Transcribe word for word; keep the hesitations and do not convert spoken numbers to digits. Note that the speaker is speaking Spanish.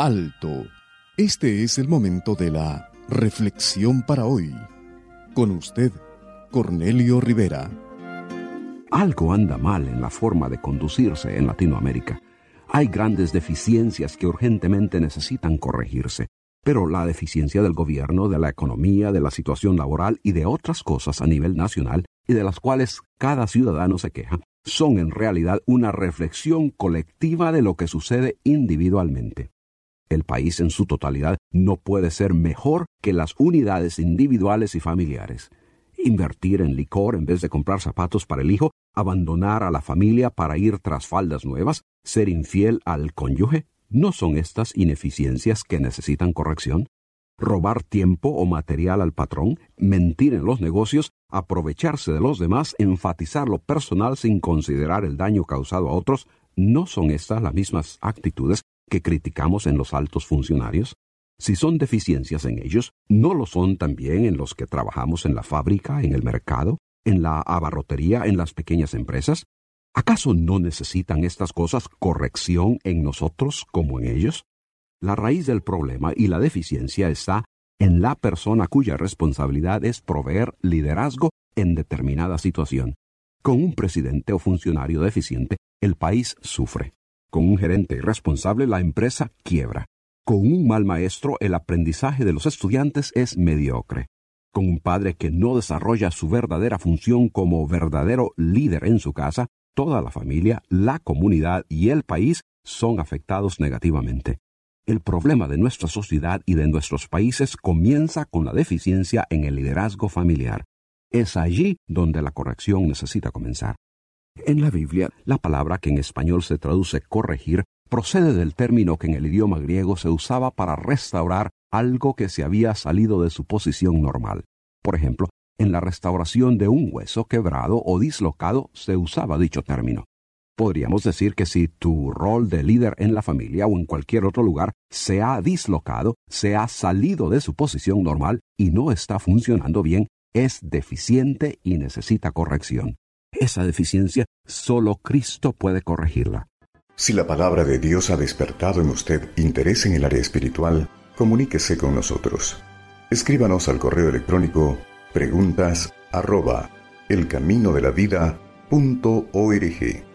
Alto. Este es el momento de la reflexión para hoy. Con usted, Cornelio Rivera. Algo anda mal en la forma de conducirse en Latinoamérica. Hay grandes deficiencias que urgentemente necesitan corregirse, pero la deficiencia del gobierno, de la economía, de la situación laboral y de otras cosas a nivel nacional y de las cuales cada ciudadano se queja, son en realidad una reflexión colectiva de lo que sucede individualmente. El país en su totalidad no puede ser mejor que las unidades individuales y familiares. Invertir en licor en vez de comprar zapatos para el hijo, abandonar a la familia para ir tras faldas nuevas, ser infiel al cónyuge, ¿no son estas ineficiencias que necesitan corrección? Robar tiempo o material al patrón, mentir en los negocios, aprovecharse de los demás, enfatizar lo personal sin considerar el daño causado a otros, ¿no son estas las mismas actitudes que criticamos en los altos funcionarios? Si son deficiencias en ellos, ¿no lo son también en los que trabajamos en la fábrica, en el mercado, en la abarrotería, en las pequeñas empresas? ¿Acaso no necesitan estas cosas corrección en nosotros como en ellos? La raíz del problema y la deficiencia está en la persona cuya responsabilidad es proveer liderazgo en determinada situación. Con un presidente o funcionario deficiente, el país sufre. Con un gerente irresponsable, la empresa quiebra. Con un mal maestro, el aprendizaje de los estudiantes es mediocre. Con un padre que no desarrolla su verdadera función como verdadero líder en su casa, toda la familia, la comunidad y el país son afectados negativamente. El problema de nuestra sociedad y de nuestros países comienza con la deficiencia en el liderazgo familiar. Es allí donde la corrección necesita comenzar. En la Biblia, la palabra que en español se traduce corregir procede del término que en el idioma griego se usaba para restaurar algo que se había salido de su posición normal. Por ejemplo, en la restauración de un hueso quebrado o dislocado se usaba dicho término. Podríamos decir que si tu rol de líder en la familia o en cualquier otro lugar se ha dislocado, se ha salido de su posición normal y no está funcionando bien, es deficiente y necesita corrección. Esa deficiencia solo Cristo puede corregirla. Si la palabra de Dios ha despertado en usted interés en el área espiritual, comuníquese con nosotros. Escríbanos al correo electrónico preguntas arroba elcaminodelavida punto org.